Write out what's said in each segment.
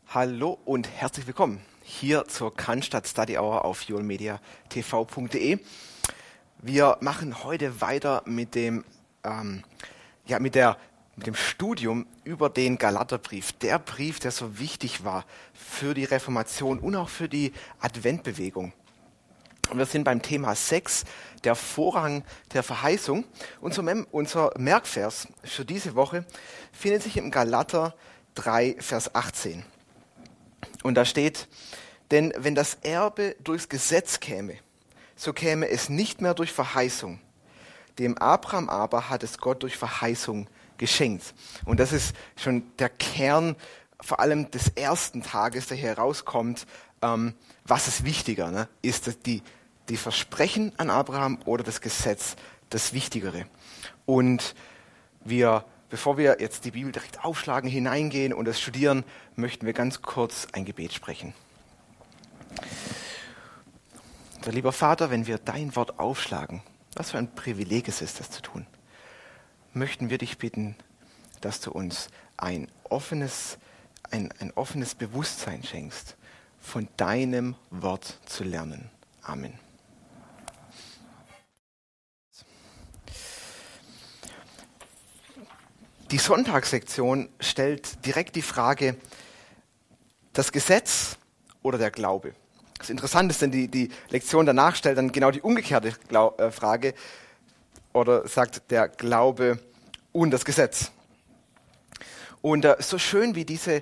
Hallo und herzlich willkommen hier zur Cannstatt Study Hour auf julmediatv.de. Wir machen heute weiter mit dem Studium über den Galaterbrief. Der Brief, der so wichtig war für die Reformation und auch für die Adventbewegung. Und wir sind beim Thema 6, der Vorrang der Verheißung. Unser Merkvers für diese Woche findet sich im Galater 3, Vers 18. Und da steht, denn wenn das Erbe durchs Gesetz käme, so käme es nicht mehr durch Verheißung. Dem Abraham aber hat es Gott durch Verheißung geschenkt. Und das ist schon der Kern, vor allem des ersten Tages, der hier herauskommt. Was ist wichtiger? Ne? Ist das die Versprechen an Abraham oder das Gesetz das Wichtigere? Und bevor wir jetzt die Bibel direkt aufschlagen, hineingehen und das studieren, möchten wir ganz kurz ein Gebet sprechen. Unser lieber Vater, wenn wir dein Wort aufschlagen, was für ein Privileg es ist, das zu tun, möchten wir dich bitten, dass du uns ein offenes Bewusstsein schenkst, von deinem Wort zu lernen. Amen. Die Sonntagslektion stellt direkt die Frage, das Gesetz oder der Glaube? Das Interessante ist, denn die Lektion danach stellt dann genau die umgekehrte Frage oder sagt der Glaube und das Gesetz. Und so schön wie diese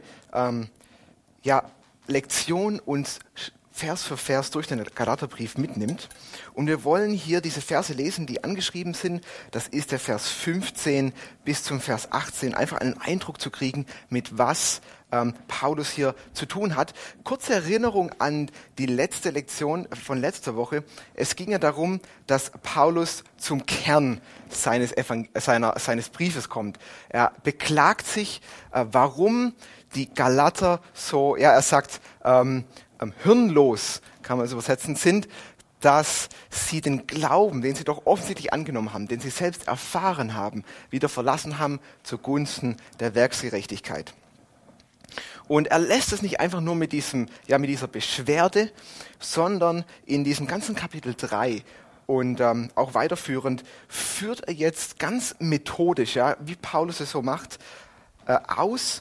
Lektion uns Vers für Vers durch den Galaterbrief mitnimmt. Und wir wollen hier diese Verse lesen, die angeschrieben sind. Das ist der Vers 15 bis zum Vers 18. Einfach einen Eindruck zu kriegen, mit was Paulus hier zu tun hat. Kurze Erinnerung an die letzte Lektion von letzter Woche. Es ging ja darum, dass Paulus zum Kern seines Briefes kommt. Er beklagt sich, warum die Galater so, er sagt, hirnlos, kann man es übersetzen, sind, dass sie den Glauben, den sie doch offensichtlich angenommen haben, den sie selbst erfahren haben, wieder verlassen haben zugunsten der Werksgerechtigkeit. Und er lässt es nicht einfach nur mit dieser Beschwerde, sondern in diesem ganzen Kapitel 3 und auch weiterführend führt er jetzt ganz methodisch, wie Paulus es so macht, aus,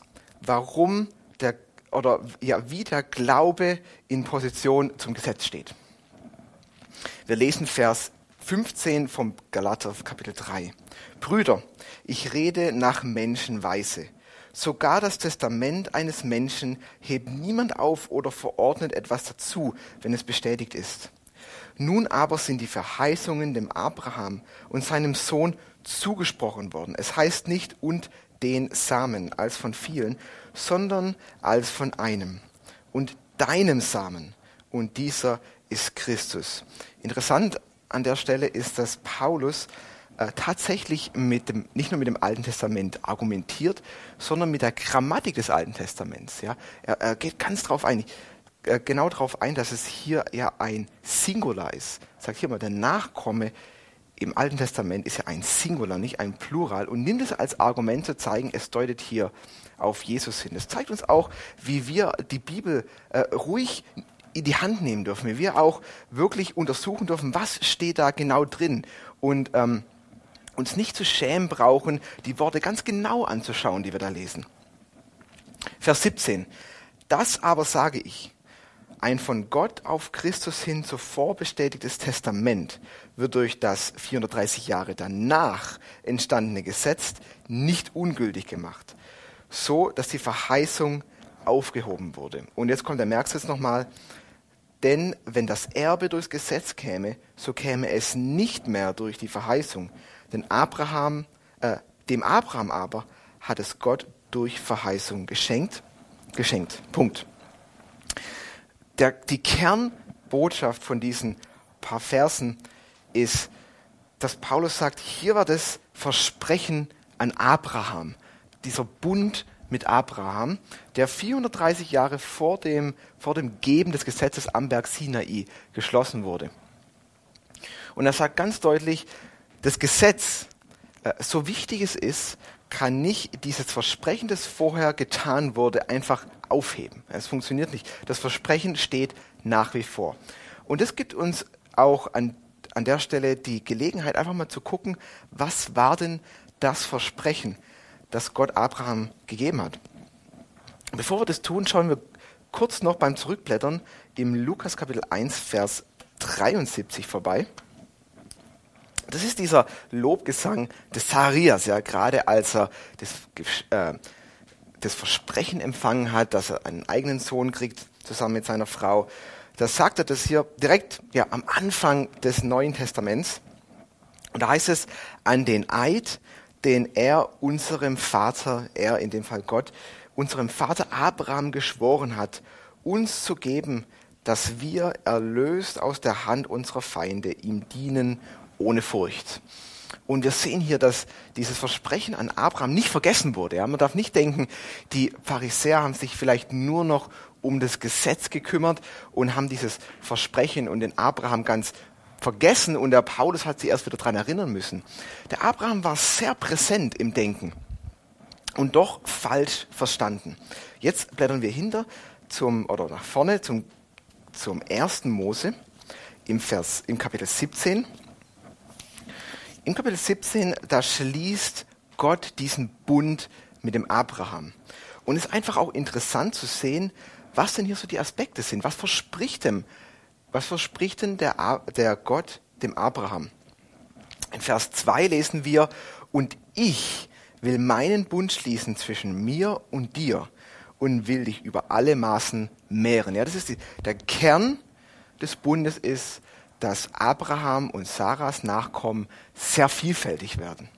wie der Glaube in Position zum Gesetz steht. Wir lesen Vers 15 vom Galater Kapitel 3. Brüder, ich rede nach Menschenweise. Sogar das Testament eines Menschen hebt niemand auf oder verordnet etwas dazu, wenn es bestätigt ist. Nun aber sind die Verheißungen dem Abraham und seinem Sohn zugesprochen worden. Es heißt nicht und den Samen als von vielen, sondern als von einem und deinem Samen, und dieser ist Christus. Interessant an der Stelle ist, dass Paulus tatsächlich nicht nur mit dem Alten Testament argumentiert, sondern mit der Grammatik des Alten Testaments. Ja? Er geht ganz genau darauf ein, dass es hier ja ein Singular ist. Sagt hier mal, der Nachkomme im Alten Testament ist ja ein Singular, nicht ein Plural, und nimmt es als Argument zu zeigen, es deutet hier auf Jesus hin. Es zeigt uns auch, wie wir die Bibel ruhig in die Hand nehmen dürfen, wie wir auch wirklich untersuchen dürfen, was steht da genau drin, und uns nicht zu schämen brauchen, die Worte ganz genau anzuschauen, die wir da lesen. Vers 17. Das aber sage ich: Ein von Gott auf Christus hin zuvor bestätigtes Testament wird durch das 430 Jahre danach entstandene Gesetz nicht ungültig gemacht, so dass die Verheißung aufgehoben wurde. Und jetzt kommt der Merksatz nochmal: Denn wenn das Erbe durchs Gesetz käme, so käme es nicht mehr durch die Verheißung. Denn dem Abraham aber hat es Gott durch Verheißung geschenkt. Punkt. Die Kernbotschaft von diesen paar Versen ist, dass Paulus sagt, hier war das Versprechen an Abraham, dieser Bund mit Abraham, der 430 Jahre vor dem Geben des Gesetzes am Berg Sinai geschlossen wurde. Und er sagt ganz deutlich, das Gesetz so wichtig es ist, kann nicht dieses Versprechen, das vorher getan wurde, einfach aufheben. Es funktioniert nicht. Das Versprechen steht nach wie vor. Und das gibt uns auch an der Stelle die Gelegenheit, einfach mal zu gucken, was war denn das Versprechen, das Gott Abraham gegeben hat. Bevor wir das tun, schauen wir kurz noch beim Zurückblättern im Lukas Kapitel 1, Vers 73 vorbei. Das ist dieser Lobgesang des Zacharias, ja, gerade als er das Versprechen empfangen hat, dass er einen eigenen Sohn kriegt, zusammen mit seiner Frau. Da sagt er das hier direkt am Anfang des Neuen Testaments. Und da heißt es, an den Eid, den er unserem Vater, er in dem Fall Gott, unserem Vater Abraham geschworen hat, uns zu geben, dass wir erlöst aus der Hand unserer Feinde ihm dienen ohne Furcht. Und wir sehen hier, dass dieses Versprechen an Abraham nicht vergessen wurde. Ja? Man darf nicht denken, die Pharisäer haben sich vielleicht nur noch um das Gesetz gekümmert und haben dieses Versprechen und den Abraham ganz vergessen und der Paulus hat sie erst wieder daran erinnern müssen. Der Abraham war sehr präsent im Denken und doch falsch verstanden. Jetzt blättern wir nach vorne zum 1. Mose im Kapitel 17. Im Kapitel 17, da schließt Gott diesen Bund mit dem Abraham. Und es ist einfach auch interessant zu sehen, was denn hier so die Aspekte sind. Was verspricht denn der Gott dem Abraham? In Vers 2 lesen wir, und ich will meinen Bund schließen zwischen mir und dir und will dich über alle Maßen mehren. Ja, das ist der Kern des Bundes ist, dass Abraham und Saras Nachkommen sehr vielfältig werden.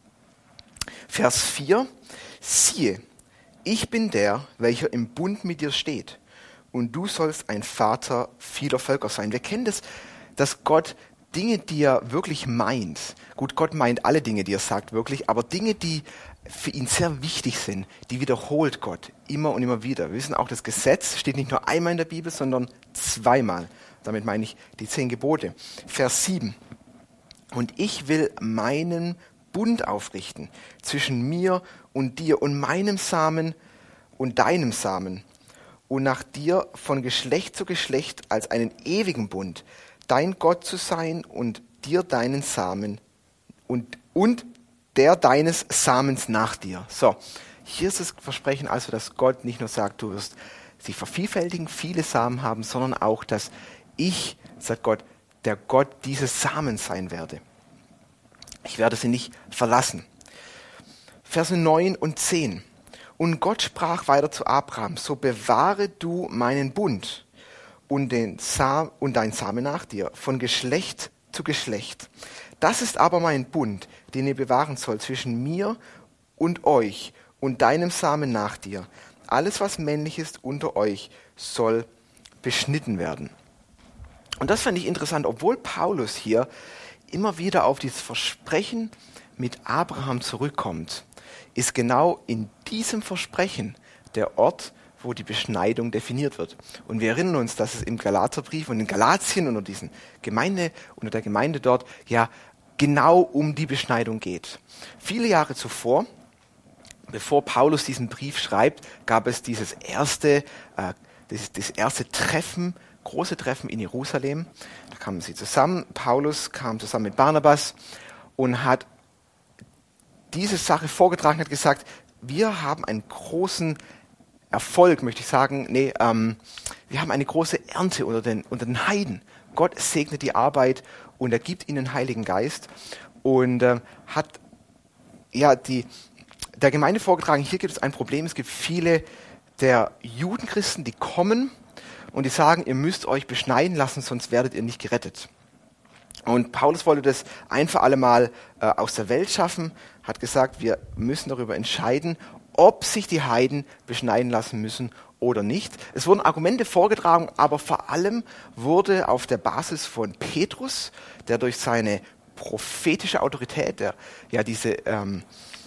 Vers 4, siehe, ich bin der, welcher im Bund mit dir steht, und du sollst ein Vater vieler Völker sein. Wir kennen das, dass Gott Dinge, die er wirklich meint, gut, Gott meint alle Dinge, die er sagt, wirklich, aber Dinge, die für ihn sehr wichtig sind, die wiederholt Gott immer und immer wieder. Wir wissen auch, das Gesetz steht nicht nur einmal in der Bibel, sondern zweimal. Damit meine ich die 10 Gebote. Vers 7. Und ich will meinen Bund aufrichten zwischen mir und dir und meinem Samen und deinem Samen und nach dir von Geschlecht zu Geschlecht als einen ewigen Bund, dein Gott zu sein und dir deinen Samen und der deines Samens nach dir. So, hier ist das Versprechen also, dass Gott nicht nur sagt, du wirst sie vervielfältigen, viele Samen haben, sondern auch, dass ich, sagt Gott, der Gott dieses Samens sein werde. Ich werde sie nicht verlassen. Verse 9 und 10. Und Gott sprach weiter zu Abraham, so bewahre du meinen Bund und dein Samen nach dir, von Geschlecht zu Geschlecht. Das ist aber mein Bund, den ihr bewahren sollt zwischen mir und euch und deinem Samen nach dir. Alles, was männlich ist unter euch, soll beschnitten werden. Und das fand ich interessant, obwohl Paulus hier immer wieder auf dieses Versprechen mit Abraham zurückkommt, ist genau in diesem Versprechen der Ort, wo die Beschneidung definiert wird. Und wir erinnern uns, dass es im Galaterbrief und in Galatien unter der Gemeinde dort ja genau um die Beschneidung geht. Viele Jahre zuvor, bevor Paulus diesen Brief schreibt, gab es das erste Treffen, große Treffen in Jerusalem. Da kamen sie zusammen. Paulus kam zusammen mit Barnabas und hat diese Sache vorgetragen, hat gesagt, wir haben einen großen Erfolg, möchte ich sagen. Wir haben eine große Ernte unter den Heiden. Gott segnet die Arbeit und er gibt ihnen den Heiligen Geist und hat der Gemeinde vorgetragen, hier gibt es ein Problem. Es gibt viele der Judenchristen, die kommen und die sagen, ihr müsst euch beschneiden lassen, sonst werdet ihr nicht gerettet. Und Paulus wollte das ein für alle Mal aus der Welt schaffen, hat gesagt, wir müssen darüber entscheiden, ob sich die Heiden beschneiden lassen müssen oder nicht. Es wurden Argumente vorgetragen, aber vor allem wurde auf der Basis von Petrus, der durch seine prophetische Autorität,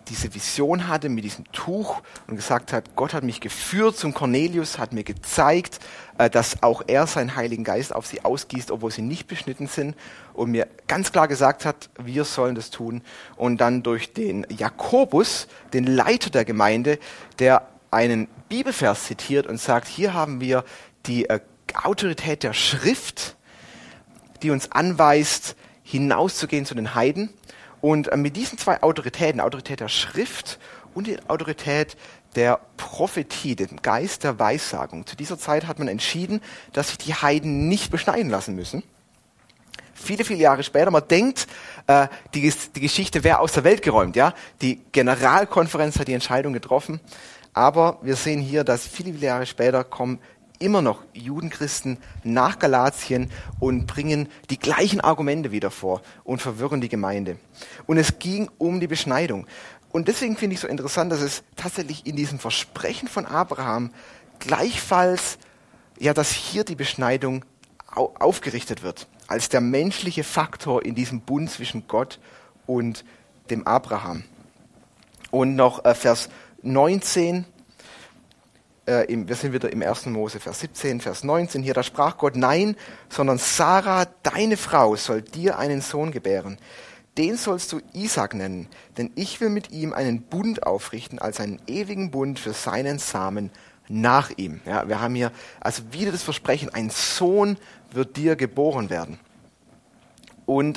diese Vision hatte mit diesem Tuch und gesagt hat, Gott hat mich geführt zum Cornelius, hat mir gezeigt, dass auch er seinen Heiligen Geist auf sie ausgießt, obwohl sie nicht beschnitten sind, und mir ganz klar gesagt hat, wir sollen das tun. Und dann durch den Jakobus, den Leiter der Gemeinde, der einen Bibelvers zitiert und sagt, hier haben wir die Autorität der Schrift, die uns anweist, hinauszugehen zu den Heiden. Und mit diesen zwei Autoritäten, Autorität der Schrift und die Autorität der Prophetie, dem Geist der Weissagung, zu dieser Zeit hat man entschieden, dass sich die Heiden nicht beschneiden lassen müssen. Viele, viele Jahre später, man denkt, die Geschichte wäre aus der Welt geräumt. Ja? Die Generalkonferenz hat die Entscheidung getroffen, aber wir sehen hier, dass viele, viele Jahre später kommen immer noch Judenchristen nach Galatien und bringen die gleichen Argumente wieder vor und verwirren die Gemeinde. Und es ging um die Beschneidung. Und deswegen finde ich so interessant, dass es tatsächlich in diesem Versprechen von Abraham gleichfalls, ja, dass hier die Beschneidung aufgerichtet wird, als der menschliche Faktor in diesem Bund zwischen Gott und dem Abraham. Und noch Vers 19, wir sind wieder im 1. Mose, Vers 17, Vers 19 hier, da sprach Gott, nein, sondern Sarah, deine Frau, soll dir einen Sohn gebären. Den sollst du Isaac nennen, denn ich will mit ihm einen Bund aufrichten, als einen ewigen Bund für seinen Samen nach ihm. Ja, wir haben hier also wieder das Versprechen, ein Sohn wird dir geboren werden. Und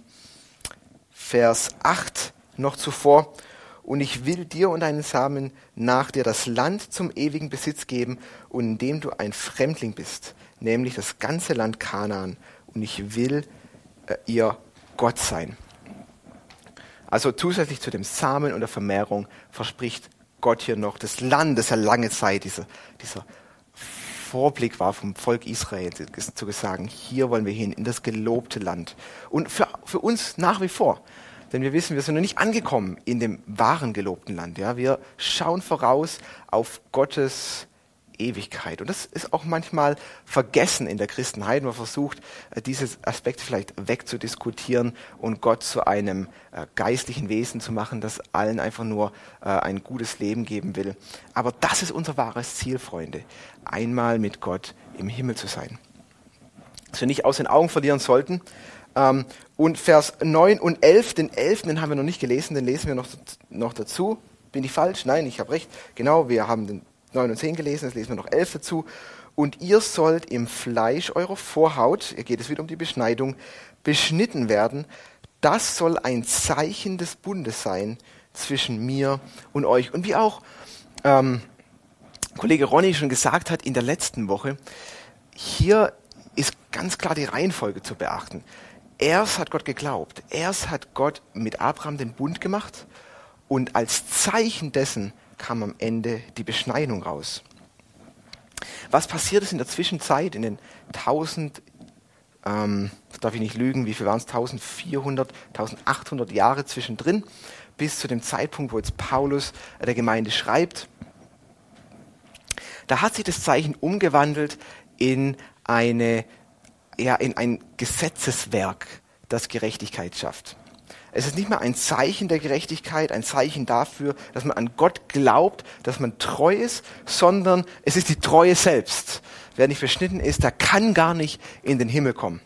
Vers 8 noch zuvor, und ich will dir und deinen Samen nach dir das Land zum ewigen Besitz geben, und in dem du ein Fremdling bist, nämlich das ganze Land Kanaan, und ich will ihr Gott sein. Also zusätzlich zu dem Samen und der Vermehrung verspricht Gott hier noch das Land, das ja lange Zeit dieser Vorblick war vom Volk Israel, zu sagen, hier wollen wir hin, in das gelobte Land. Und für uns nach wie vor. Denn wir wissen, wir sind noch nicht angekommen in dem wahren gelobten Land. Ja? Wir schauen voraus auf Gottes Ewigkeit. Und das ist auch manchmal vergessen in der Christenheit. Man versucht, diese Aspekte vielleicht wegzudiskutieren und Gott zu einem geistlichen Wesen zu machen, das allen einfach nur ein gutes Leben geben will. Aber das ist unser wahres Ziel, Freunde. Einmal mit Gott im Himmel zu sein. Das wir nicht aus den Augen verlieren sollten. Und Vers 9 und 11, den 11, den haben wir noch nicht gelesen, den lesen wir noch dazu. Bin ich falsch? Nein, ich habe recht. Genau, wir haben den 9 und 10 gelesen, jetzt lesen wir noch 11 dazu. Und ihr sollt im Fleisch eurer Vorhaut, hier geht es wieder um die Beschneidung, beschnitten werden. Das soll ein Zeichen des Bundes sein zwischen mir und euch. Und wie auch Kollege Ronny schon gesagt hat in der letzten Woche, hier ist ganz klar die Reihenfolge zu beachten. Erst hat Gott geglaubt, erst hat Gott mit Abraham den Bund gemacht und als Zeichen dessen kam am Ende die Beschneidung raus. Was passiert ist in der Zwischenzeit, in den 1000, darf ich nicht lügen, wie viel waren es, 1400, 1800 Jahre zwischendrin, bis zu dem Zeitpunkt, wo jetzt Paulus der Gemeinde schreibt. Da hat sich das Zeichen umgewandelt in ein Gesetzeswerk, das Gerechtigkeit schafft. Es ist nicht mehr ein Zeichen der Gerechtigkeit, ein Zeichen dafür, dass man an Gott glaubt, dass man treu ist, sondern es ist die Treue selbst. Wer nicht beschnitten ist, der kann gar nicht in den Himmel kommen.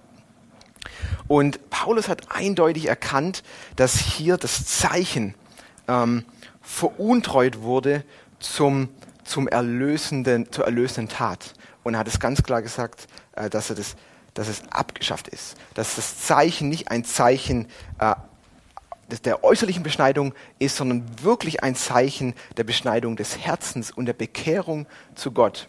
Und Paulus hat eindeutig erkannt, dass hier das Zeichen veruntreut wurde zur erlösenden Tat. Und er hat es ganz klar gesagt, dass es abgeschafft ist. Dass das Zeichen nicht ein Zeichen der äußerlichen Beschneidung ist, sondern wirklich ein Zeichen der Beschneidung des Herzens und der Bekehrung zu Gott.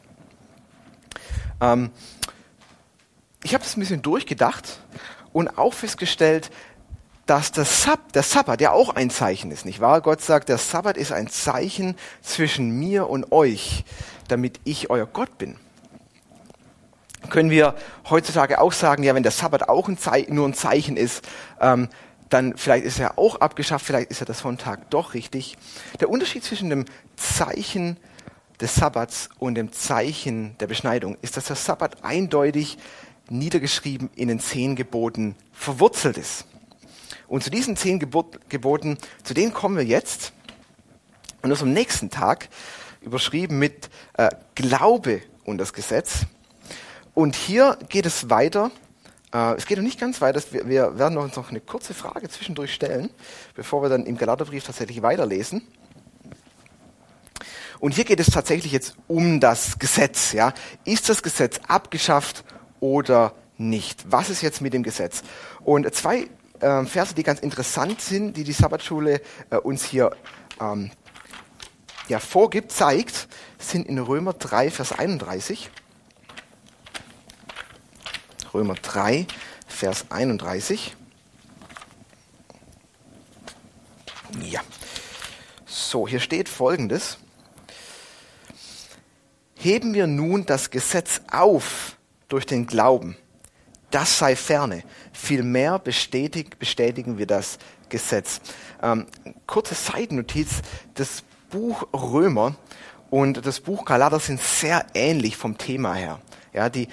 Ich habe das ein bisschen durchgedacht und auch festgestellt, dass der Sabbat ja auch ein Zeichen ist, nicht wahr? Gott sagt, der Sabbat ist ein Zeichen zwischen mir und euch, damit ich euer Gott bin. Können wir heutzutage auch sagen, ja, wenn der Sabbat auch nur ein Zeichen ist, dann vielleicht ist er auch abgeschafft, vielleicht ist ja der Sonntag doch richtig. Der Unterschied zwischen dem Zeichen des Sabbats und dem Zeichen der Beschneidung ist, dass der Sabbat eindeutig niedergeschrieben in den 10 Geboten verwurzelt ist. Und zu diesen 10 Geboten, zu denen kommen wir jetzt. Und das am nächsten Tag, überschrieben mit Glaube und das Gesetz. Und hier geht es weiter. Es geht noch nicht ganz weiter. Wir werden uns noch eine kurze Frage zwischendurch stellen, bevor wir dann im Galaterbrief tatsächlich weiterlesen. Und hier geht es tatsächlich jetzt um das Gesetz. Ja? Ist das Gesetz abgeschafft oder nicht? Was ist jetzt mit dem Gesetz? Und 2 Verse, die ganz interessant sind, die Sabbatschule uns hier vorgibt, zeigt, sind in Römer 3, Vers 31. Römer 3, Vers 31. Ja. So, hier steht Folgendes. Heben wir nun das Gesetz auf durch den Glauben, das sei ferne. Vielmehr bestätigen wir das Gesetz. Kurze Seitennotiz, das Buch Römer und das Buch Galater sind sehr ähnlich vom Thema her. Ja, die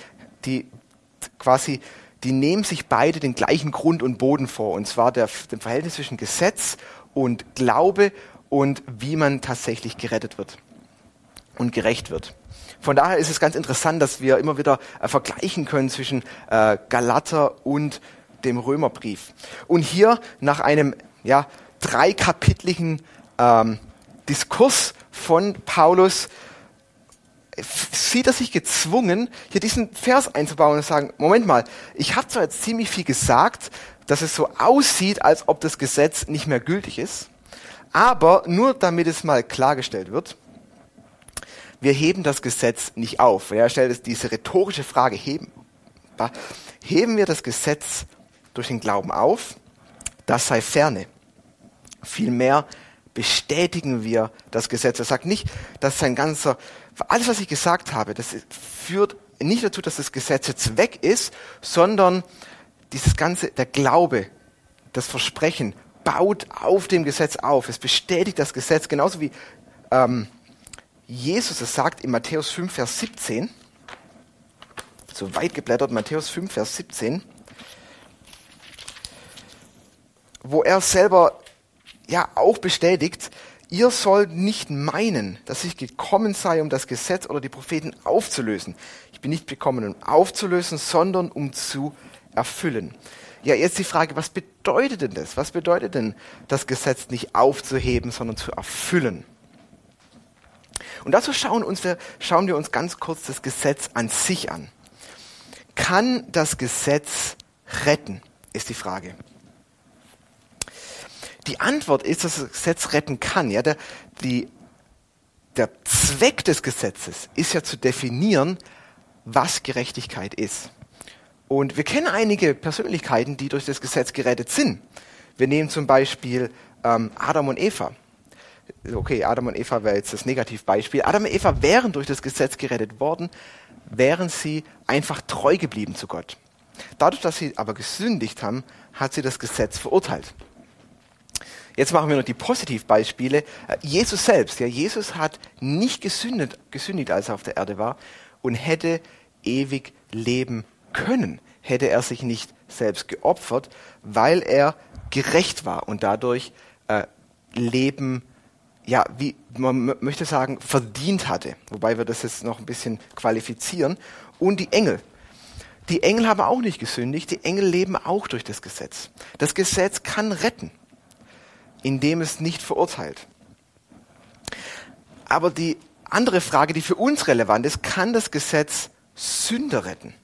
nehmen sich beide den gleichen Grund und Boden vor, und zwar dem Verhältnis zwischen Gesetz und Glaube und wie man tatsächlich gerettet wird und gerecht wird. Von daher ist es ganz interessant, dass wir immer wieder vergleichen können zwischen Galater und dem Römerbrief. Und hier nach einem 3-kapitligen Diskurs von Paulus sieht er sich gezwungen, hier diesen Vers einzubauen und zu sagen, Moment mal, ich habe zwar jetzt ziemlich viel gesagt, dass es so aussieht, als ob das Gesetz nicht mehr gültig ist, aber nur damit es mal klargestellt wird, wir heben das Gesetz nicht auf. Er stellt diese rhetorische Frage, heben wir das Gesetz durch den Glauben auf? Das sei ferne. Vielmehr bestätigen wir das Gesetz. Er sagt nicht, dass alles, was ich gesagt habe, das führt nicht dazu, dass das Gesetz jetzt weg ist, sondern der Glaube, das Versprechen baut auf dem Gesetz auf. Es bestätigt das Gesetz, genauso wie Jesus es sagt in Matthäus 5, Vers 17, so weit geblättert, Matthäus 5, Vers 17, wo er selber auch bestätigt, ihr sollt nicht meinen, dass ich gekommen sei, um das Gesetz oder die Propheten aufzulösen. Ich bin nicht gekommen, um aufzulösen, sondern um zu erfüllen. Ja, jetzt die Frage, was bedeutet denn das? Was bedeutet denn, das Gesetz nicht aufzuheben, sondern zu erfüllen? Und dazu schauen wir uns ganz kurz das Gesetz an sich an. Kann das Gesetz retten, ist die Frage. Die Antwort ist, dass das Gesetz retten kann. Ja, der Zweck des Gesetzes ist ja zu definieren, was Gerechtigkeit ist. Und wir kennen einige Persönlichkeiten, die durch das Gesetz gerettet sind. Wir nehmen zum Beispiel Adam und Eva. Okay, Adam und Eva wäre jetzt das Negativbeispiel. Adam und Eva wären durch das Gesetz gerettet worden, wären sie einfach treu geblieben zu Gott. Dadurch, dass sie aber gesündigt haben, hat sie das Gesetz verurteilt. Jetzt machen wir noch die Positivbeispiele. Jesus selbst. Ja, Jesus hat nicht gesündigt, als er auf der Erde war, und hätte ewig leben können, hätte er sich nicht selbst geopfert, weil er gerecht war und dadurch Leben, wie man möchte sagen, verdient hatte. Wobei wir das jetzt noch ein bisschen qualifizieren. Und die Engel. Die Engel haben auch nicht gesündigt. Die Engel leben auch durch das Gesetz. Das Gesetz kann retten, indem es nicht verurteilt. Aber die andere Frage, die für uns relevant ist, kann das Gesetz Sünder retten?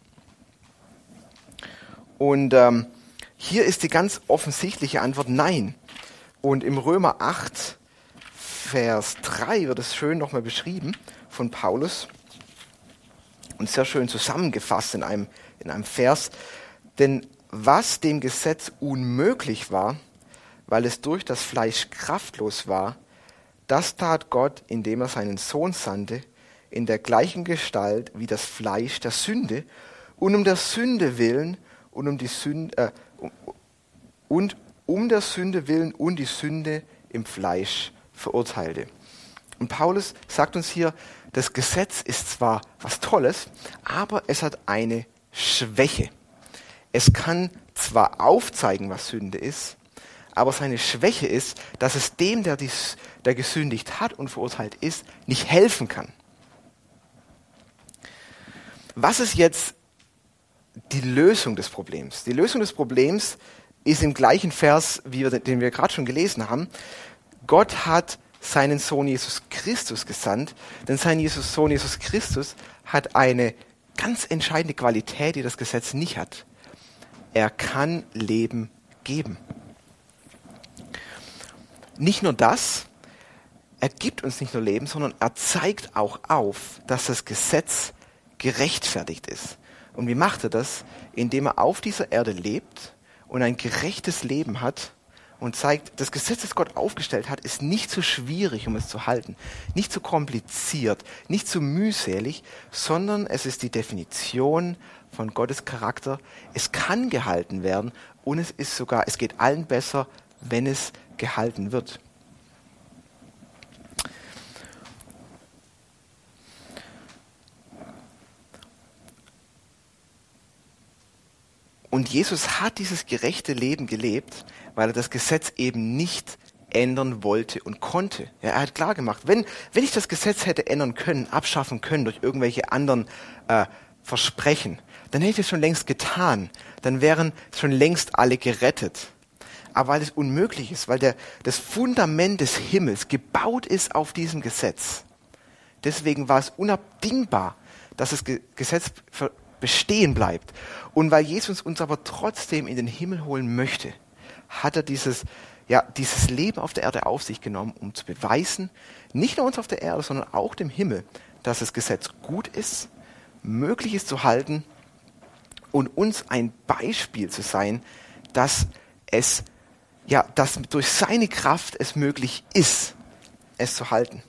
Und hier ist die ganz offensichtliche Antwort nein. Und im Römer 8, Vers 3 wird es schön nochmal beschrieben von Paulus und sehr schön zusammengefasst in einem Vers. Denn was dem Gesetz unmöglich war, weil es durch das Fleisch kraftlos war, das tat Gott, indem er seinen Sohn sandte, in der gleichen Gestalt wie das Fleisch der Sünde, und um der Sünde willen um der Sünde willen und die Sünde im Fleisch verurteilte. Und Paulus sagt uns hier, das Gesetz ist zwar was Tolles, aber es hat eine Schwäche. Es kann zwar aufzeigen, was Sünde ist, aber seine Schwäche ist, dass es dem, der gesündigt hat und verurteilt ist, nicht helfen kann. Was ist jetzt die Lösung des Problems? Die Lösung des Problems ist im gleichen Vers, den wir gerade schon gelesen haben. Gott hat seinen Sohn Jesus Christus gesandt, denn sein Sohn Jesus Christus hat eine ganz entscheidende Qualität, die das Gesetz nicht hat. Er kann Leben geben. Nicht nur das, er gibt uns nicht nur Leben, sondern er zeigt auch auf, dass das Gesetz gerechtfertigt ist. Und wie macht er das? Indem er auf dieser Erde lebt und ein gerechtes Leben hat und zeigt, das Gesetz, das Gott aufgestellt hat, ist nicht zu schwierig, um es zu halten, nicht zu kompliziert, nicht zu mühselig, sondern es ist die Definition von Gottes Charakter. Es kann gehalten werden und es geht allen besser, wenn es gehalten wird. Und Jesus hat dieses gerechte Leben gelebt, weil er das Gesetz eben nicht ändern wollte und konnte. Ja, er hat klar gemacht, wenn ich das Gesetz hätte ändern können, abschaffen können durch irgendwelche anderen Versprechen, dann hätte ich es schon längst getan. Dann wären schon längst alle gerettet. Aber weil es unmöglich ist, weil das Fundament des Himmels gebaut ist auf diesem Gesetz, deswegen war es unabdingbar, dass das Gesetz bestehen bleibt. Und weil Jesus uns aber trotzdem in den Himmel holen möchte, hat er dieses Leben auf der Erde auf sich genommen, um zu beweisen, nicht nur uns auf der Erde, sondern auch dem Himmel, dass das Gesetz gut ist, möglich ist zu halten und uns ein Beispiel zu sein, dass durch seine Kraft es möglich ist, es zu halten.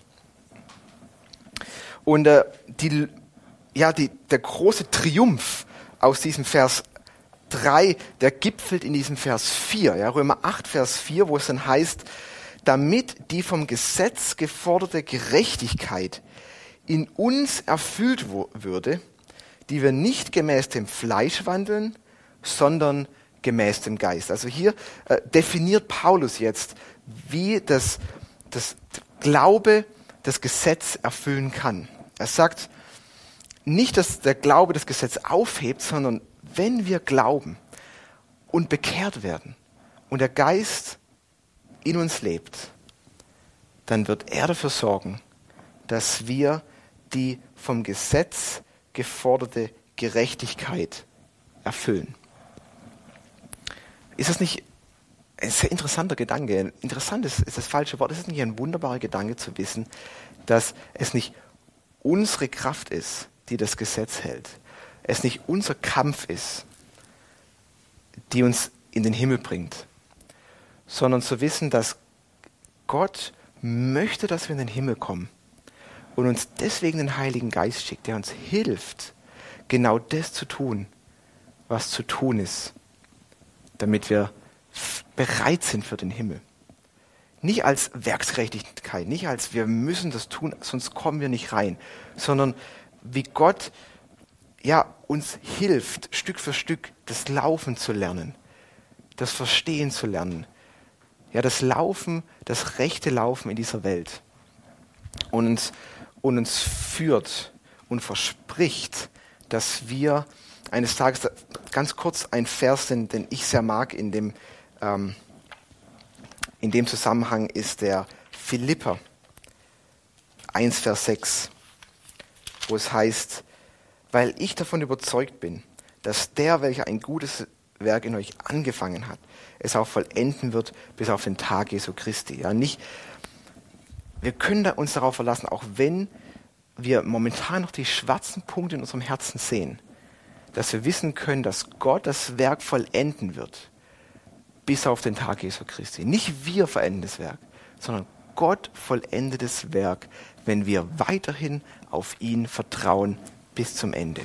Und der große Triumph aus diesem Vers 3, der gipfelt in diesem Vers 4, ja, Römer 8, Vers 4, wo es dann heißt, damit die vom Gesetz geforderte Gerechtigkeit in uns erfüllt würde, die wir nicht gemäß dem Fleisch wandeln, sondern gemäß dem Geist. Also hier definiert Paulus jetzt, wie das Glaube das Gesetz erfüllen kann. Er sagt nicht, dass der Glaube das Gesetz aufhebt, sondern wenn wir glauben und bekehrt werden und der Geist in uns lebt, dann wird er dafür sorgen, dass wir die vom Gesetz geforderte Gerechtigkeit erfüllen. Ist das nicht ein sehr interessanter Gedanke? Interessant ist das falsche Wort. Ist es nicht ein wunderbarer Gedanke zu wissen, dass es nicht unsere Kraft ist, die das Gesetz hält. Es nicht unser Kampf ist, die uns in den Himmel bringt, sondern zu wissen, dass Gott möchte, dass wir in den Himmel kommen und uns deswegen den Heiligen Geist schickt, der uns hilft, genau das zu tun, was zu tun ist, damit wir bereit sind für den Himmel. Nicht als Werksgerechtigkeit, nicht als wir müssen das tun, sonst kommen wir nicht rein, sondern wie Gott uns hilft, Stück für Stück das Laufen zu lernen, das Verstehen zu lernen, das Laufen, das rechte Laufen in dieser Welt und uns führt und verspricht, dass wir eines Tages, ganz kurz ein Vers, den ich sehr mag in dem Zusammenhang, ist der Philipper 1, Vers 6, wo es heißt, weil ich davon überzeugt bin, dass der, welcher ein gutes Werk in euch angefangen hat, es auch vollenden wird bis auf den Tag Jesu Christi. Ja, wir können uns darauf verlassen, auch wenn wir momentan noch die schwarzen Punkte in unserem Herzen sehen, dass wir wissen können, dass Gott das Werk vollenden wird bis auf den Tag Jesu Christi. Nicht wir vollenden das Werk, sondern Gott vollendet das Werk, wenn wir weiterhin auf ihn vertrauen bis zum Ende.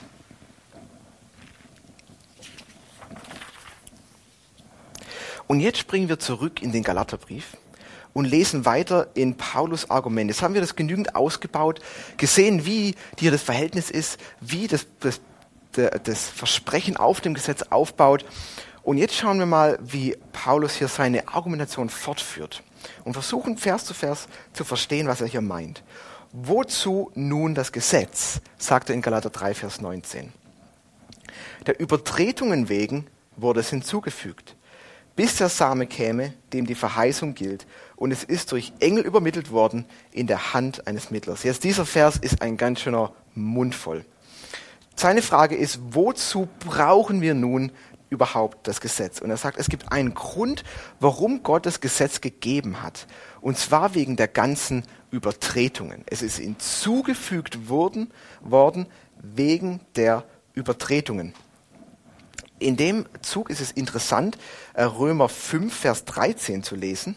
Und jetzt springen wir zurück in den Galaterbrief und lesen weiter in Paulus' Argument. Jetzt haben wir das genügend ausgebaut, gesehen, wie hier das Verhältnis ist, wie das Versprechen auf dem Gesetz aufbaut. Und jetzt schauen wir mal, wie Paulus hier seine Argumentation fortführt und versuchen Vers zu Vers zu verstehen, was er hier meint. Wozu nun das Gesetz, sagt er in Galater 3, Vers 19. Der Übertretungen wegen wurde es hinzugefügt, bis der Same käme, dem die Verheißung gilt, und es ist durch Engel übermittelt worden in der Hand eines Mittlers. Jetzt dieser Vers ist ein ganz schöner Mund voll. Seine Frage ist, wozu brauchen wir nun überhaupt das Gesetz? Und er sagt, es gibt einen Grund, warum Gott das Gesetz gegeben hat. Und zwar wegen der ganzen Übertretungen. Es ist hinzugefügt worden wegen der Übertretungen. In dem Zug ist es interessant, Römer 5, Vers 13 zu lesen.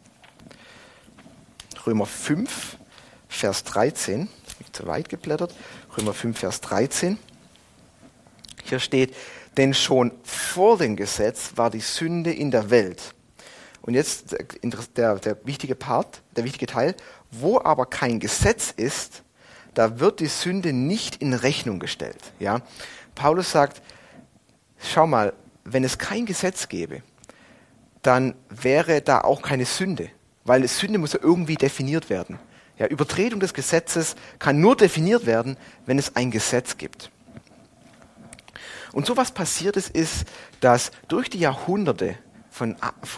Römer 5, Vers 13. Nicht zu weit geblättert. Römer 5, Vers 13. Hier steht, denn schon vor dem Gesetz war die Sünde in der Welt. Und jetzt der wichtige Part, der wichtige Teil, wo aber kein Gesetz ist, da wird die Sünde nicht in Rechnung gestellt. Ja? Paulus sagt, schau mal, wenn es kein Gesetz gäbe, dann wäre da auch keine Sünde, weil Sünde muss ja irgendwie definiert werden. Ja, Übertretung des Gesetzes kann nur definiert werden, wenn es ein Gesetz gibt. Und so was passiert ist, dass durch die Jahrhunderte von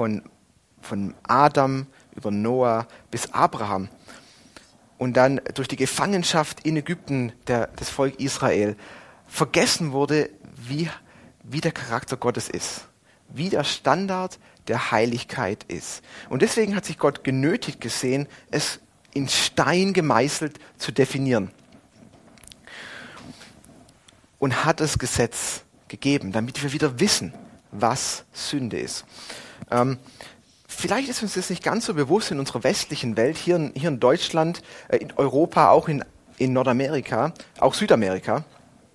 Adam über Noah bis Abraham und dann durch die Gefangenschaft in Ägypten des Volk Israel vergessen wurde, wie der Charakter Gottes ist, wie der Standard der Heiligkeit ist. Und deswegen hat sich Gott genötigt gesehen, es in Stein gemeißelt zu definieren. Und hat das Gesetz gegeben, damit wir wieder wissen, was Sünde ist. Vielleicht ist uns das nicht ganz so bewusst in unserer westlichen Welt, hier in Deutschland, in Europa, auch in Nordamerika, auch Südamerika,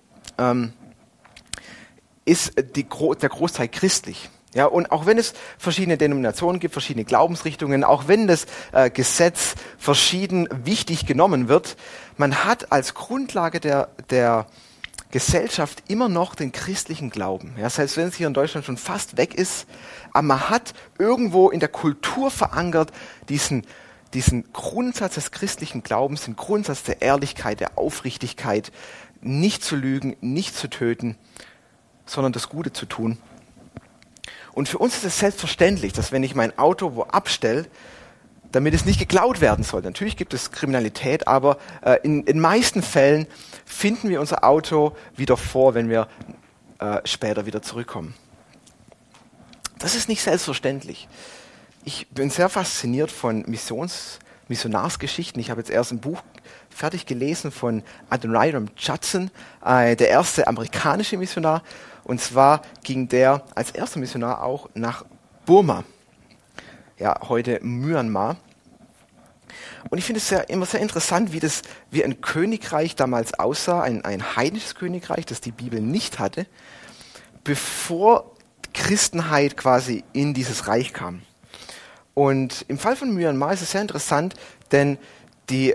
ist der Großteil christlich. Ja, und auch wenn es verschiedene Denominationen gibt, verschiedene Glaubensrichtungen, auch wenn das Gesetz verschieden wichtig genommen wird, man hat als Grundlage der Gesellschaft immer noch den christlichen Glauben. Ja, selbst wenn es hier in Deutschland schon fast weg ist, aber man hat irgendwo in der Kultur verankert diesen Grundsatz des christlichen Glaubens, den Grundsatz der Ehrlichkeit, der Aufrichtigkeit, nicht zu lügen, nicht zu töten, sondern das Gute zu tun. Und für uns ist es selbstverständlich, dass wenn ich mein Auto wo abstelle, damit es nicht geklaut werden soll. Natürlich gibt es Kriminalität, aber in meisten Fällen finden wir unser Auto wieder vor, wenn wir später wieder zurückkommen. Das ist nicht selbstverständlich. Ich bin sehr fasziniert von Missionarsgeschichten. Ich habe jetzt erst ein Buch fertig gelesen von Adoniram Judson, der erste amerikanische Missionar. Und zwar ging der als erster Missionar auch nach Burma. Ja, heute Myanmar. Und ich finde es immer sehr interessant, wie ein Königreich damals aussah, ein heidnisches Königreich, das die Bibel nicht hatte, bevor Christenheit quasi in dieses Reich kam. Und im Fall von Myanmar ist es sehr interessant, denn die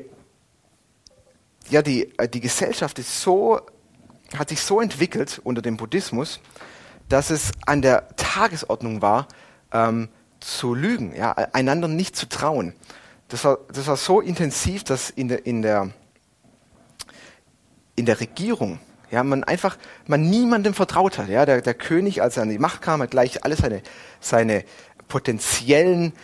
Gesellschaft hat sich so entwickelt unter dem Buddhismus, dass es an der Tagesordnung war, zu lügen, ja, einander nicht zu trauen. Das war so intensiv, dass in der Regierung man niemandem vertraut hat. Ja, der König, als er an die Macht kam, hat gleich alle seine potenziellen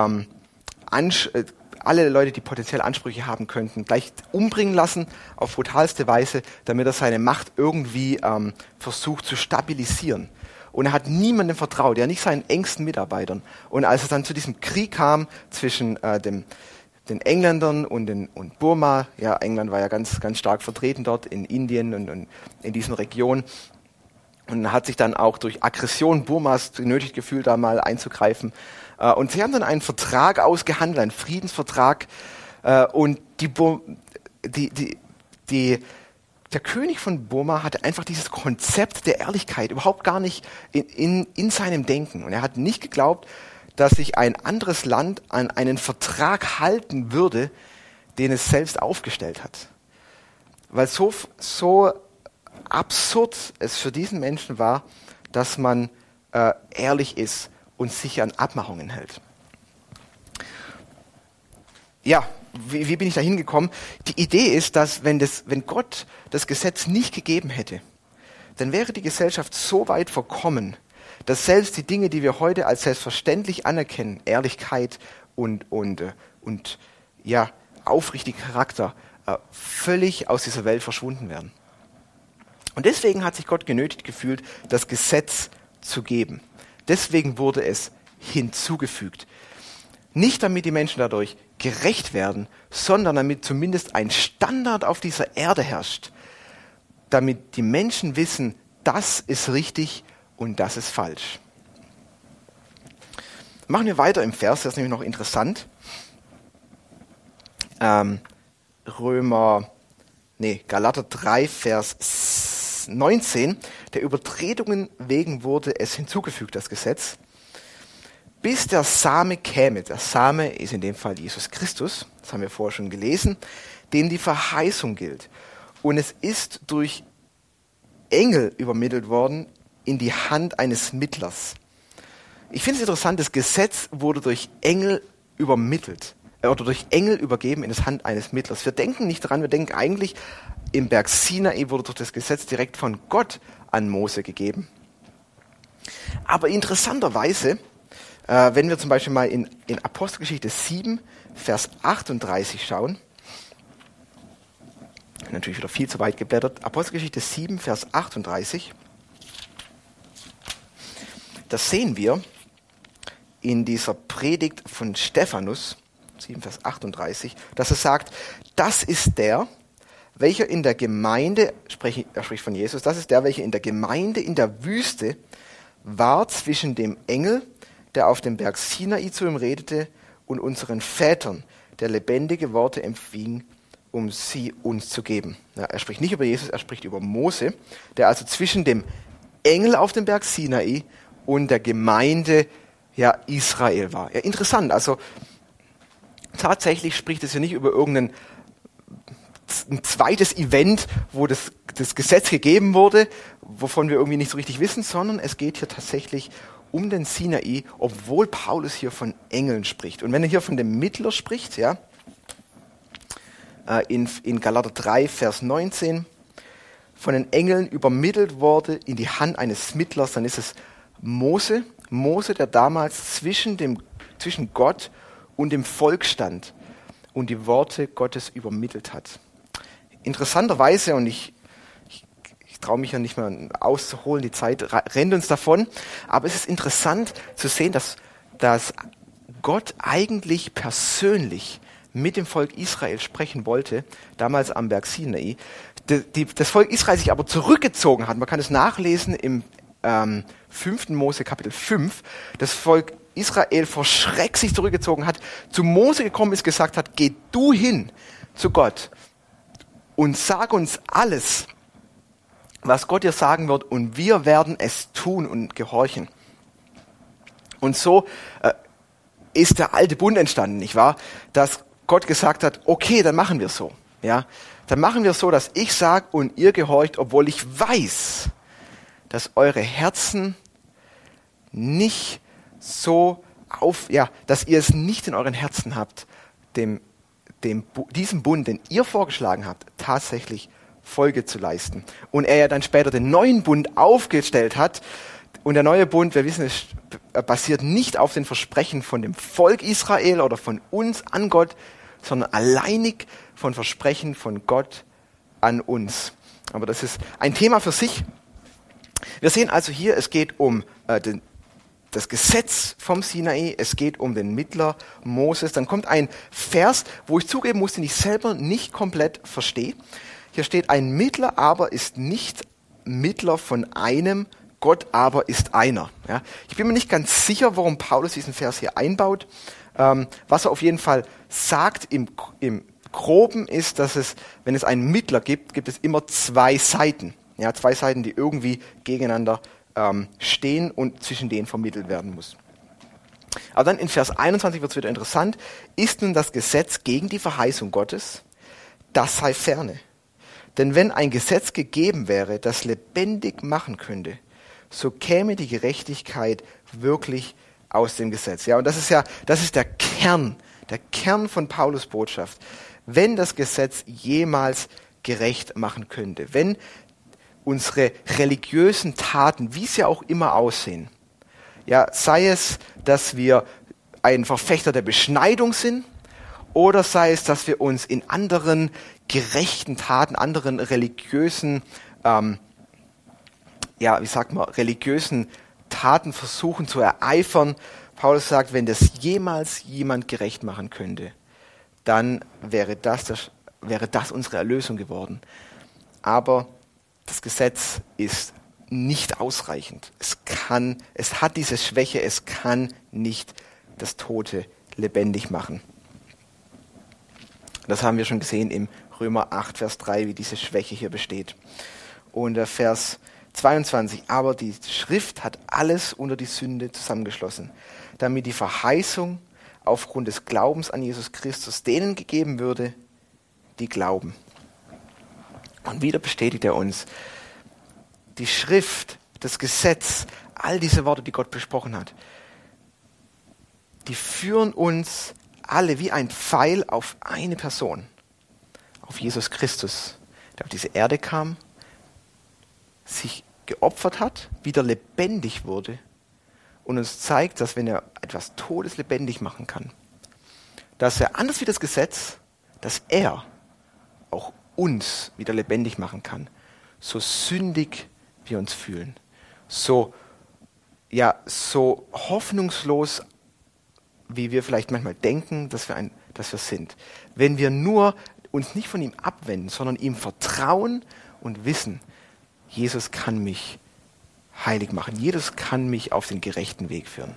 alle Leute, die potenziell Ansprüche haben könnten, gleich umbringen lassen auf brutalste Weise, damit er seine Macht irgendwie versucht zu stabilisieren. Und er hat niemandem vertraut, ja nicht seinen engsten Mitarbeitern. Und als es dann zu diesem Krieg kam zwischen den Engländern und Burma, ja, England war ja ganz, ganz stark vertreten dort in Indien und in diesen Regionen, und hat sich dann auch durch Aggression Burmas genötigt gefühlt, da mal einzugreifen. Und sie haben dann einen Vertrag ausgehandelt, einen Friedensvertrag. Und der König von Burma hatte einfach dieses Konzept der Ehrlichkeit überhaupt gar nicht in seinem Denken. Und er hat nicht geglaubt, dass sich ein anderes Land an einen Vertrag halten würde, den es selbst aufgestellt hat. Weil so absurd es für diesen Menschen war, dass man ehrlich ist und sich an Abmachungen hält. Ja, wie bin ich da hingekommen? Die Idee ist, dass wenn Gott das Gesetz nicht gegeben hätte, dann wäre die Gesellschaft so weit verkommen, dass selbst die Dinge, die wir heute als selbstverständlich anerkennen, Ehrlichkeit und aufrichtiger Charakter, völlig aus dieser Welt verschwunden wären. Und deswegen hat sich Gott genötigt gefühlt, das Gesetz zu geben. Deswegen wurde es hinzugefügt. Nicht damit die Menschen dadurch gerecht werden, sondern damit zumindest ein Standard auf dieser Erde herrscht, damit die Menschen wissen, das ist richtig und das ist falsch. Machen wir weiter im Vers, das ist nämlich noch interessant. Galater 3, Vers 19. Der Übertretungen wegen wurde es hinzugefügt, das Gesetz, bis der Same käme. Der Same ist in dem Fall Jesus Christus, das haben wir vorher schon gelesen, dem die Verheißung gilt. Und es ist durch Engel übermittelt worden in die Hand eines Mittlers. Ich finde es interessant, das Gesetz wurde durch Engel übermittelt oder durch Engel übergeben in die Hand eines Mittlers. Wir denken nicht daran, wir denken eigentlich, im Berg Sinai wurde durch das Gesetz direkt von Gott an Mose gegeben. Aber interessanterweise, wenn wir zum Beispiel mal in Apostelgeschichte 7, Vers 38 schauen, natürlich wieder viel zu weit geblättert, Apostelgeschichte 7, Vers 38, das sehen wir in dieser Predigt von Stephanus, 7, Vers 38, dass er sagt, das ist der, welcher in der Gemeinde, er spricht von Jesus, das ist der, welcher in der Gemeinde in der Wüste war zwischen dem Engel, der auf dem Berg Sinai zu ihm redete, und unseren Vätern, der lebendige Worte empfing, um sie uns zu geben. Ja, er spricht nicht über Jesus, er spricht über Mose, der also zwischen dem Engel auf dem Berg Sinai und der Gemeinde Israel war. Ja, interessant, also tatsächlich spricht es ja nicht über ein zweites Event, wo das Gesetz gegeben wurde, wovon wir irgendwie nicht so richtig wissen, sondern es geht hier tatsächlich um den Sinai, obwohl Paulus hier von Engeln spricht. Und wenn er hier von dem Mittler spricht, in Galater 3, Vers 19, von den Engeln übermittelt wurde in die Hand eines Mittlers, dann ist es Mose, der damals zwischen Gott und dem Volk stand und die Worte Gottes übermittelt hat. Interessanterweise, und ich traue mich ja nicht mehr auszuholen, die Zeit rennt uns davon, aber es ist interessant zu sehen, dass Gott eigentlich persönlich mit dem Volk Israel sprechen wollte, damals am Berg Sinai. Das Volk Israel sich aber zurückgezogen hat. Man kann es nachlesen im 5. Mose Kapitel 5. Das Volk Israel vor Schreck sich zurückgezogen hat, zu Mose gekommen ist, gesagt hat, geh du hin zu Gott und sag uns alles, was Gott dir sagen wird, und wir werden es tun und gehorchen. Und so ist der alte Bund entstanden, nicht wahr? Dass Gott gesagt hat, okay, dann machen wir es so. Ja? Dann machen wir es so, dass ich sage und ihr gehorcht, obwohl ich weiß, dass eure Herzen nicht so dass ihr es nicht in euren Herzen habt, diesem Bund, den ihr vorgeschlagen habt, tatsächlich Folge zu leisten. Und er ja dann später den neuen Bund aufgestellt hat. Und der neue Bund, wir wissen, es basiert nicht auf den Versprechen von dem Volk Israel oder von uns an Gott, sondern alleinig von Versprechen von Gott an uns. Aber das ist ein Thema für sich. Wir sehen also hier, es geht um das Gesetz vom Sinai, es geht um den Mittler Moses. Dann kommt ein Vers, wo ich zugeben muss, den ich selber nicht komplett verstehe. Hier steht, ein Mittler aber ist nicht Mittler von einem, Gott aber ist einer. Ja, ich bin mir nicht ganz sicher, warum Paulus diesen Vers hier einbaut. Was er auf jeden Fall sagt im Groben ist, dass wenn es einen Mittler gibt, gibt es immer zwei Seiten. Ja, zwei Seiten, die irgendwie gegeneinander stehen und zwischen denen vermittelt werden muss. Aber dann in Vers 21 wird es wieder interessant. Ist nun das Gesetz gegen die Verheißung Gottes? Das sei ferne. Denn wenn ein Gesetz gegeben wäre, das lebendig machen könnte, so käme die Gerechtigkeit wirklich aus dem Gesetz. Ja, und das ist der Kern von Paulus Botschaft. Wenn das Gesetz jemals gerecht machen könnte, wenn unsere religiösen Taten, wie sie auch immer aussehen, ja, sei es, dass wir ein Verfechter der Beschneidung sind, oder sei es, dass wir uns in anderen gerechten Taten, anderen religiösen, religiösen Taten versuchen zu ereifern. Paulus sagt, wenn das jemals jemand gerecht machen könnte, dann wäre das unsere Erlösung geworden. Aber das Gesetz ist nicht ausreichend. Es hat diese Schwäche, es kann nicht das Tote lebendig machen. Das haben wir schon gesehen im Römer 8, Vers 3, wie diese Schwäche hier besteht. Und der Vers 22, aber die Schrift hat alles unter die Sünde zusammengeschlossen, damit die Verheißung aufgrund des Glaubens an Jesus Christus denen gegeben würde, die glauben. Und wieder bestätigt er uns, die Schrift, das Gesetz, all diese Worte, die Gott besprochen hat, die führen uns alle wie ein Pfeil auf eine Person, auf Jesus Christus, der auf diese Erde kam, sich geopfert hat, wieder lebendig wurde und uns zeigt, dass wenn er etwas Todes lebendig machen kann, dass er anders wie das Gesetz, dass er auch uns wieder lebendig machen kann, so sündig wir uns fühlen, so hoffnungslos, wie wir vielleicht manchmal denken, dass wir sind. Wenn wir nur uns nicht von ihm abwenden, sondern ihm vertrauen und wissen, Jesus kann mich heilig machen. Jesus kann mich auf den gerechten Weg führen.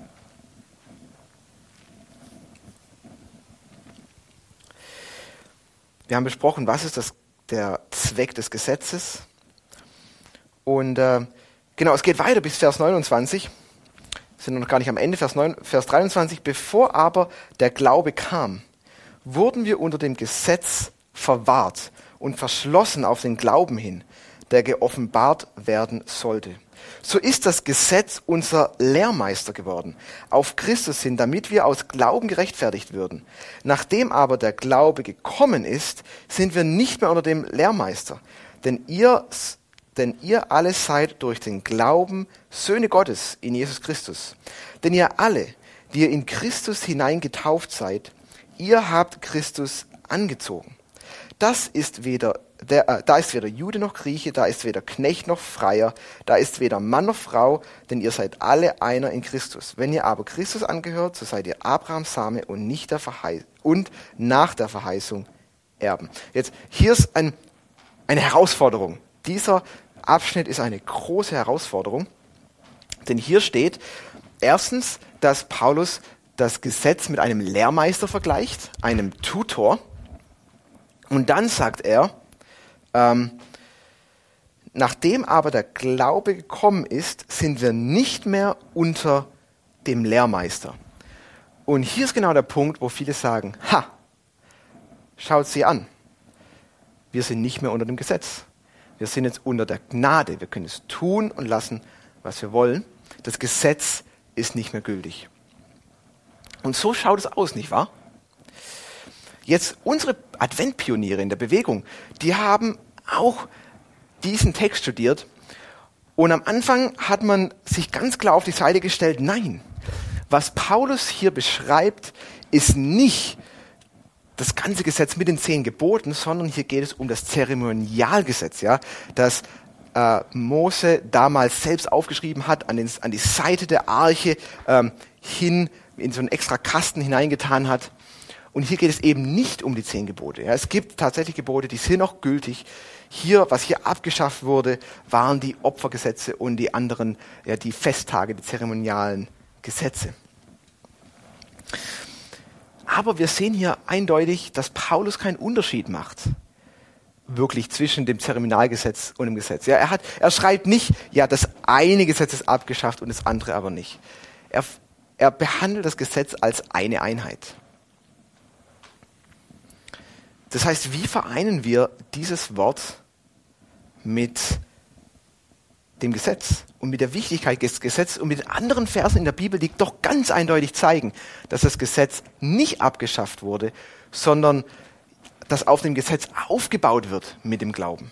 Wir haben besprochen, was ist der Zweck des Gesetzes. Und es geht weiter bis Vers 29. Wir sind noch gar nicht am Ende, Vers 23. Bevor aber der Glaube kam, wurden wir unter dem Gesetz verwahrt und verschlossen auf den Glauben hin, der geoffenbart werden sollte. So ist das Gesetz unser Lehrmeister geworden, auf Christus hin, damit wir aus Glauben gerechtfertigt würden. Nachdem aber der Glaube gekommen ist, sind wir nicht mehr unter dem Lehrmeister, denn ihr alle seid durch den Glauben Söhne Gottes in Jesus Christus. Denn ihr alle, die ihr in Christus hinein getauft seid, ihr habt Christus angezogen. Da ist weder Jude noch Grieche, da ist weder Knecht noch Freier, da ist weder Mann noch Frau, denn ihr seid alle einer in Christus. Wenn ihr aber Christus angehört, so seid ihr Abrahams Same und nach der Verheißung Erben. Jetzt, hier ist eine Herausforderung. Dieser Abschnitt ist eine große Herausforderung, denn hier steht erstens, dass Paulus das Gesetz mit einem Lehrmeister vergleicht, einem Tutor, und dann sagt er, nachdem aber der Glaube gekommen ist, sind wir nicht mehr unter dem Lehrmeister. Und hier ist genau der Punkt, wo viele sagen, schaut sie an, wir sind nicht mehr unter dem Gesetz. Wir sind jetzt unter der Gnade. Wir können es tun und lassen, was wir wollen. Das Gesetz ist nicht mehr gültig. Und so schaut es aus, nicht wahr? Jetzt unsere Adventpioniere in der Bewegung, die haben auch diesen Text studiert. Und am Anfang hat man sich ganz klar auf die Seite gestellt, nein, was Paulus hier beschreibt, ist nicht das ganze Gesetz mit den 10 Geboten, sondern hier geht es um das Zeremonialgesetz, ja, das Mose damals selbst aufgeschrieben hat, an die Seite der Arche hin in so einen extra Kasten hineingetan hat. Und hier geht es eben nicht um die 10 Gebote. Ja. Es gibt tatsächlich Gebote, die sind noch gültig. Was hier abgeschafft wurde, waren die Opfergesetze und die anderen, die Festtage, die zeremonialen Gesetze. Aber wir sehen hier eindeutig, dass Paulus keinen Unterschied macht, wirklich zwischen dem Zeremonialgesetz und dem Gesetz. Ja, er schreibt nicht, das eine Gesetz ist abgeschafft und das andere aber nicht. Er behandelt das Gesetz als eine Einheit. Das heißt, wie vereinen wir dieses Wort mit dem Gesetz und mit der Wichtigkeit des Gesetzes und mit den anderen Versen in der Bibel, die doch ganz eindeutig zeigen, dass das Gesetz nicht abgeschafft wurde, sondern dass auf dem Gesetz aufgebaut wird mit dem Glauben.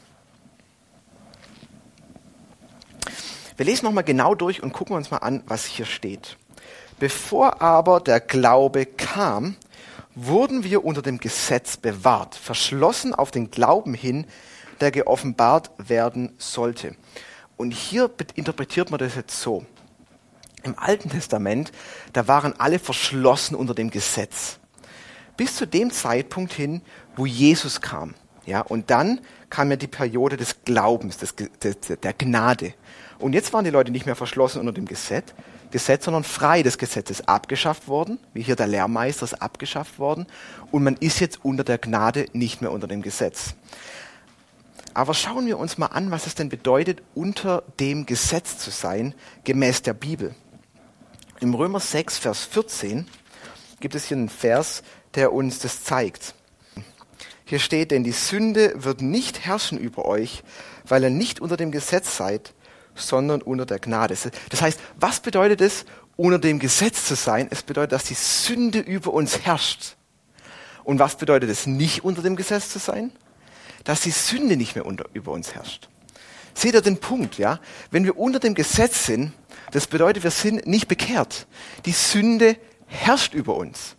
Wir lesen nochmal genau durch und gucken uns mal an, was hier steht. Bevor aber der Glaube kam, wurden wir unter dem Gesetz bewahrt, verschlossen auf den Glauben hin, der geoffenbart werden sollte. Und hier interpretiert man das jetzt so. Im Alten Testament, da waren alle verschlossen unter dem Gesetz. Bis zu dem Zeitpunkt hin, wo Jesus kam. Ja, und dann kam ja die Periode des Glaubens, der Gnade. Und jetzt waren die Leute nicht mehr verschlossen unter dem Gesetz, sondern frei des Gesetzes abgeschafft worden, wie hier der Lehrmeister ist abgeschafft worden. Und man ist jetzt unter der Gnade, nicht mehr unter dem Gesetz. Aber schauen wir uns mal an, was es denn bedeutet, unter dem Gesetz zu sein, gemäß der Bibel. Im Römer 6, Vers 14 gibt es hier einen Vers, der uns das zeigt. Hier steht, denn die Sünde wird nicht herrschen über euch, weil ihr nicht unter dem Gesetz seid, sondern unter der Gnade. Das heißt, was bedeutet es, unter dem Gesetz zu sein? Es bedeutet, dass die Sünde über uns herrscht. Und was bedeutet es, nicht unter dem Gesetz zu sein? Dass die Sünde nicht mehr über uns herrscht. Seht ihr den Punkt, ja? Wenn wir unter dem Gesetz sind, das bedeutet, wir sind nicht bekehrt. Die Sünde herrscht über uns.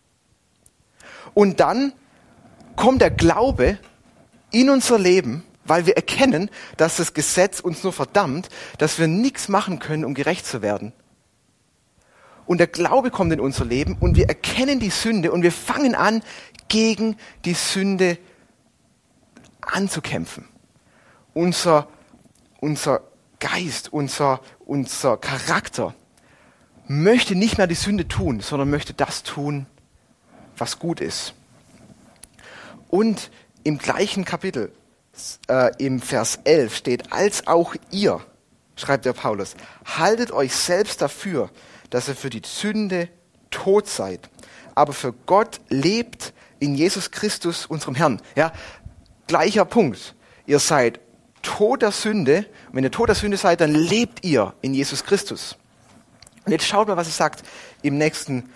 Und dann kommt der Glaube in unser Leben, weil wir erkennen, dass das Gesetz uns nur verdammt, dass wir nichts machen können, um gerecht zu werden. Und der Glaube kommt in unser Leben und wir erkennen die Sünde und wir fangen an, gegen die Sünde anzukämpfen. Unser Geist, unser Charakter möchte nicht mehr die Sünde tun, sondern möchte das tun, was gut ist. Und im gleichen Kapitel, im Vers 11 steht, als auch ihr, schreibt der Paulus, haltet euch selbst dafür, dass ihr für die Sünde tot seid, aber für Gott lebt in Jesus Christus, unserem Herrn. Ja, gleicher Punkt. Ihr seid tot der Sünde. Und wenn ihr tot der Sünde seid, dann lebt ihr in Jesus Christus. Und jetzt schaut mal, was es sagt im nächsten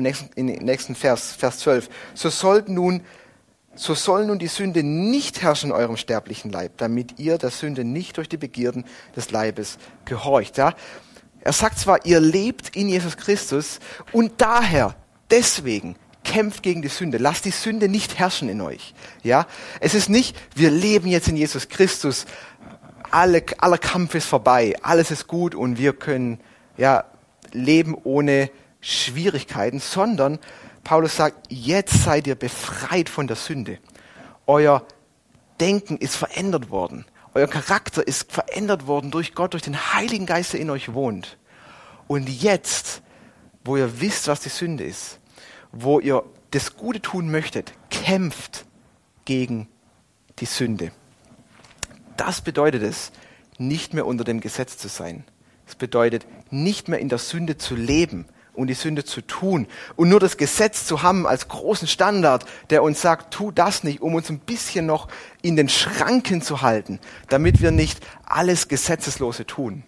Vers 12. So soll nun die Sünde nicht herrschen in eurem sterblichen Leib, damit ihr der Sünde nicht durch die Begierden des Leibes gehorcht. Ja? Er sagt zwar, ihr lebt in Jesus Christus und deswegen kämpft gegen die Sünde. Lasst die Sünde nicht herrschen in euch. Ja? Es ist nicht, wir leben jetzt in Jesus Christus, aller Kampf ist vorbei, alles ist gut und wir können leben ohne Schwierigkeiten, sondern Paulus sagt, jetzt seid ihr befreit von der Sünde. Euer Denken ist verändert worden. Euer Charakter ist verändert worden durch Gott, durch den Heiligen Geist, der in euch wohnt. Und jetzt, wo ihr wisst, was die Sünde ist, wo ihr das Gute tun möchtet, kämpft gegen die Sünde. Das bedeutet es, nicht mehr unter dem Gesetz zu sein. Es bedeutet, nicht mehr in der Sünde zu leben und die Sünde zu tun und nur das Gesetz zu haben als großen Standard, der uns sagt, tu das nicht, um uns ein bisschen noch in den Schranken zu halten, damit wir nicht alles Gesetzeslose tun,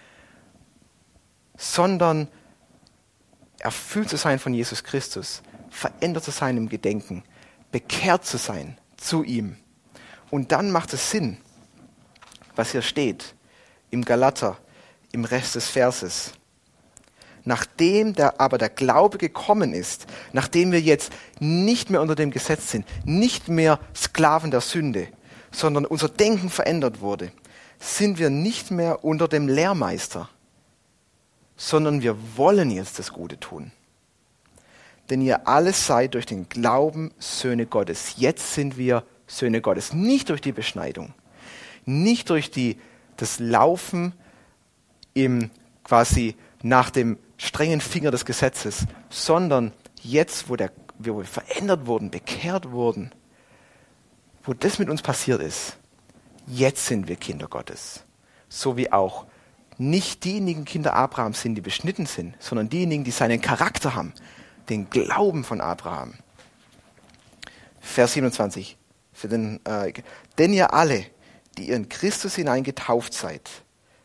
sondern erfüllt zu sein von Jesus Christus, verändert zu sein im Gedenken, bekehrt zu sein zu ihm. Und dann macht es Sinn, was hier steht im Galater, im Rest des Verses. Nachdem aber der Glaube gekommen ist, nachdem wir jetzt nicht mehr unter dem Gesetz sind, nicht mehr Sklaven der Sünde, sondern unser Denken verändert wurde, sind wir nicht mehr unter dem Lehrmeister, sondern wir wollen jetzt das Gute tun. Denn ihr alle seid durch den Glauben Söhne Gottes. Jetzt sind wir Söhne Gottes. Nicht durch die Beschneidung, nicht durch das Laufen quasi nach dem strengen Finger des Gesetzes, sondern jetzt, wo wir verändert wurden, bekehrt wurden, wo das mit uns passiert ist, jetzt sind wir Kinder Gottes. So wie auch nicht diejenigen Kinder Abrahams sind, die beschnitten sind, sondern diejenigen, die seinen Charakter haben, den Glauben von Abraham. Vers 27. Denn ihr alle, die ihr in Christus hinein getauft seid,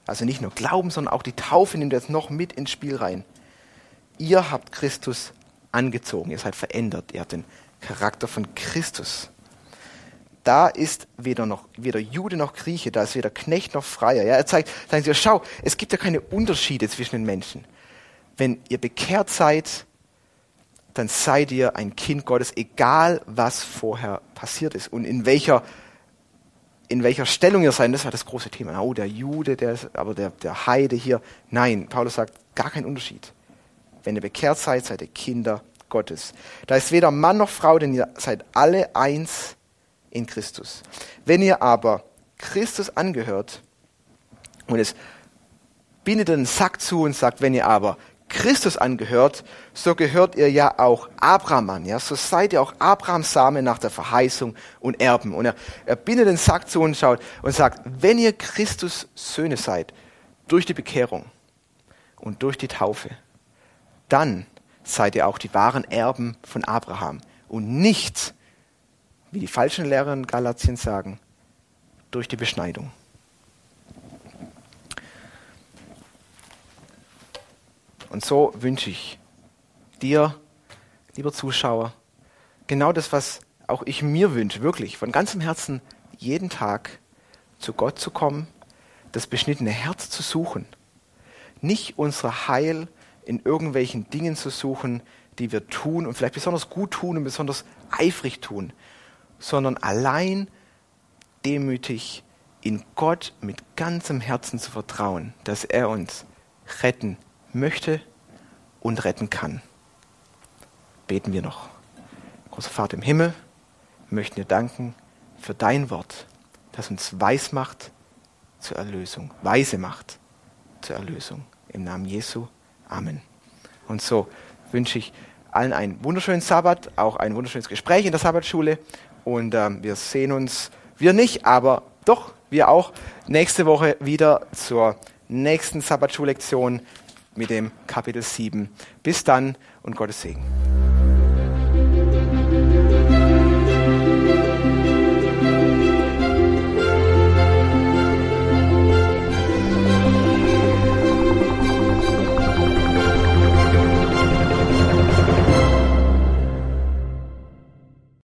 Also nicht nur Glauben, sondern auch die Taufe nimmt jetzt noch mit ins Spiel rein. Ihr habt Christus angezogen, ihr seid verändert, ihr habt den Charakter von Christus. Da ist weder Jude noch Grieche, da ist weder Knecht noch Freier. Ja, sagen sie, schau, es gibt ja keine Unterschiede zwischen den Menschen. Wenn ihr bekehrt seid, dann seid ihr ein Kind Gottes, egal was vorher passiert ist und in welcher Stellung ihr seid. Das war das große Thema. Oh, der Jude, aber der Heide hier. Nein, Paulus sagt, gar kein Unterschied. Wenn ihr bekehrt seid, seid ihr Kinder Gottes. Da ist weder Mann noch Frau, denn ihr seid alle eins in Christus. Wenn ihr aber Christus angehört, und es bindet einen Sack zu und sagt, wenn ihr aber Christus angehört, so gehört ihr ja auch Abraham an. Ja? So seid ihr auch Abrahams Same nach der Verheißung und Erben. Und er bindet den Sack zu und schaut und sagt, wenn ihr Christus Söhne seid, durch die Bekehrung und durch die Taufe, dann seid ihr auch die wahren Erben von Abraham und nicht, wie die falschen Lehrer in Galatien sagen, durch die Beschneidung. Und so wünsche ich dir, lieber Zuschauer, genau das, was auch ich mir wünsche, wirklich von ganzem Herzen jeden Tag zu Gott zu kommen, das beschnittene Herz zu suchen, nicht unser Heil in irgendwelchen Dingen zu suchen, die wir tun und vielleicht besonders gut tun und besonders eifrig tun, sondern allein demütig in Gott mit ganzem Herzen zu vertrauen, dass er uns retten möchte und retten kann. Beten wir noch. Großer Vater im Himmel, wir möchten dir danken für dein Wort, das uns weise macht zur Erlösung. Im Namen Jesu. Amen. Und so wünsche ich allen einen wunderschönen Sabbat, auch ein wunderschönes Gespräch in der Sabbatschule. Und wir sehen uns, wir nicht, aber doch, wir auch, nächste Woche wieder zur nächsten Sabbatschulektion mit dem Kapitel 7. Bis dann und Gottes Segen.